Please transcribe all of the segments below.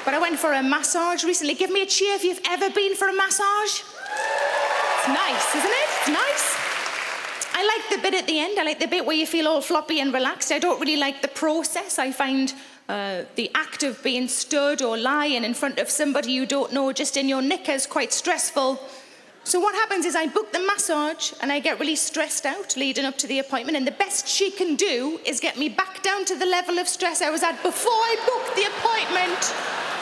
But I went for a massage recently. Give me a cheer if you've ever been for a massage. It's nice, isn't it? It's nice. I like the bit at the end. I like the bit where you feel all floppy and relaxed. I don't really like the process. I find the act of being stood or lying in front of somebody you don't know just in your knickers quite stressful. So what happens is I book the massage and I get really stressed out leading up to the appointment, and the best she can do is get me back down to the level of stress I was at before I booked the appointment.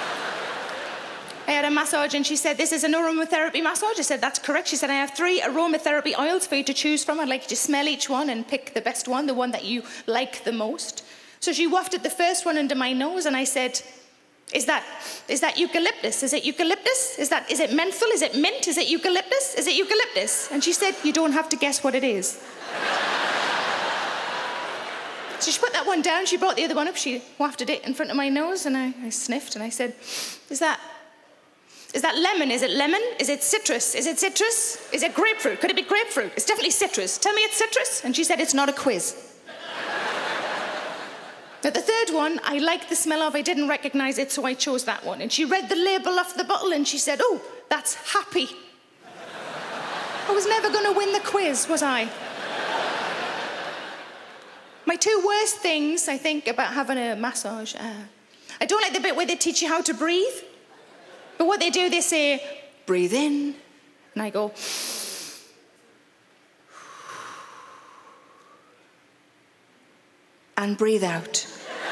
I had a massage and she said, this is an aromatherapy massage. I said, that's correct. She said, I have 3 aromatherapy oils for you to choose from. I'd like you to smell each one and pick the best one, the one that you like the most. So she wafted the first one under my nose and I said, is that eucalyptus? Is it eucalyptus? Is it menthol? Is it mint? Is it eucalyptus? Is it eucalyptus? And she said, you don't have to guess what it is. So she put that one down, she brought the other one up, she wafted it in front of my nose and I sniffed and I said, is that lemon? Is it lemon? Is it citrus? Is it citrus? Is it grapefruit? Could it be grapefruit? It's definitely citrus. Tell me it's citrus. And she said, it's not a quiz. But the third one, I liked the smell of. I didn't recognize it, so I chose that one. And she read the label off the bottle and she said, oh, that's happy. I was never going to win the quiz, was I? My 2 worst things, I think, about having a massage. I don't like the bit where they teach you how to breathe. But what they do, they say, breathe in. And I go, and breathe out.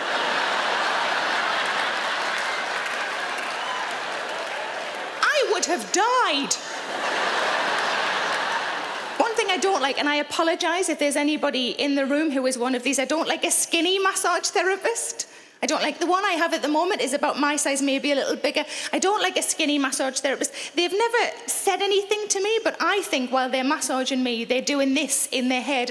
I would have died. One thing I don't like, and I apologise if there's anybody in the room who is one of these, I don't like a skinny massage therapist. I don't like the one I have at the moment is about my size, maybe a little bigger. I don't like a skinny massage therapist. They've never said anything to me, but I think while they're massaging me, they're doing this in their head.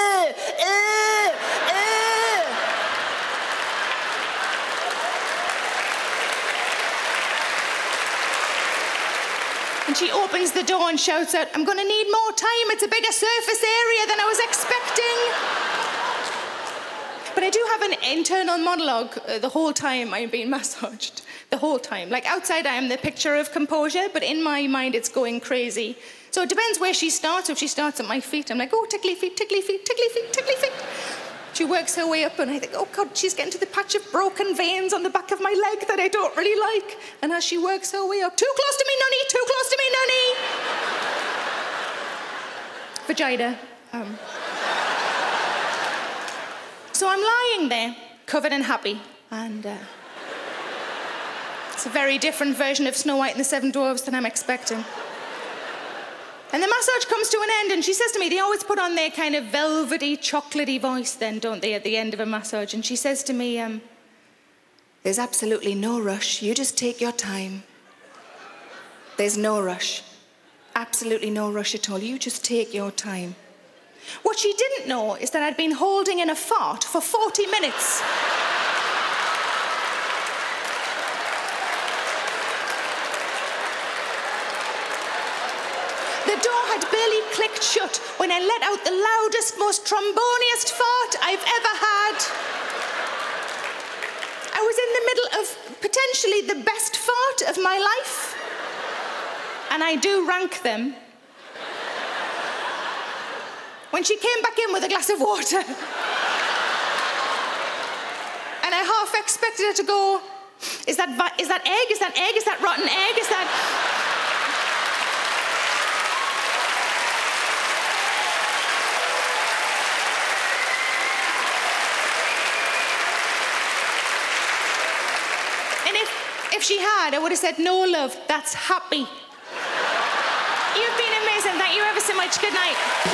And she opens the door and shouts out, I'm going to need more time. It's a bigger surface area than I was expecting. But I do have an internal monologue the whole time I'm being massaged. The whole time. Like outside I am the picture of composure, but in my mind it's going crazy. So it depends where she starts. If she starts at my feet, I'm like, oh, tickly feet, tickly feet, tickly feet, tickly feet. She works her way up and I think, oh God, she's getting to the patch of broken veins on the back of my leg that I don't really like. And as she works her way up, too close to me, nunny, too close to me, nunny. Vagina. So I'm lying there, covered and happy, and it's a very different version of Snow White and the Seven Dwarfs than I'm expecting. And the massage comes to an end, and she says to me, they always put on their kind of velvety, chocolatey voice then, don't they, at the end of a massage, and she says to me, there's absolutely no rush, you just take your time. There's no rush. Absolutely no rush at all, you just take your time. What she didn't know is that I'd been holding in a fart for 40 minutes. The door had barely clicked shut when I let out the loudest, most tromboniest fart I've ever had. I was in the middle of potentially the best fart of my life. And I do rank them. When she came back in with a glass of water. And I half expected her to go, is that egg? Is that egg? Is that rotten egg? Is that... And if she had, I would have said, no, love, that's happy. You've been amazing. Thank you ever so much. Good night.